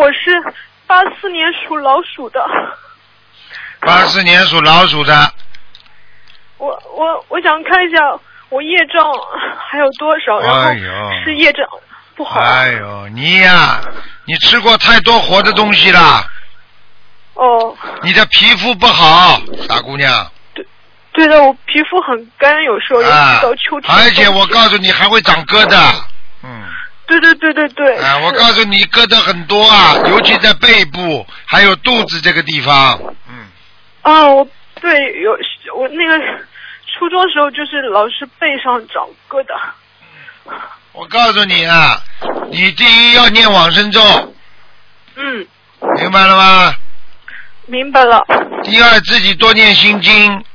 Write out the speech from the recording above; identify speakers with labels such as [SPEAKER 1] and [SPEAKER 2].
[SPEAKER 1] 我是84年属老鼠的。
[SPEAKER 2] 84年属老鼠的。
[SPEAKER 1] 我想看一下我业障还有多少，然后是业障不好。
[SPEAKER 2] 哎呦，你呀，你吃过太多活的东西了。
[SPEAKER 1] 哦。
[SPEAKER 2] 你的皮肤不好，傻姑娘。
[SPEAKER 1] 对的，我皮肤很干，有时候尤其到秋天。
[SPEAKER 2] 而且我告诉你，还会长疙瘩。
[SPEAKER 1] 对。
[SPEAKER 2] 我告诉你，疙瘩很多啊，尤其在背部，还有肚子这个地方。
[SPEAKER 1] 我那个初中时候就是老是背上长疙瘩。
[SPEAKER 2] 我告诉你啊，你第一要念往生咒。明白了吗？
[SPEAKER 1] 明白了。
[SPEAKER 2] 第二，自己多念心经。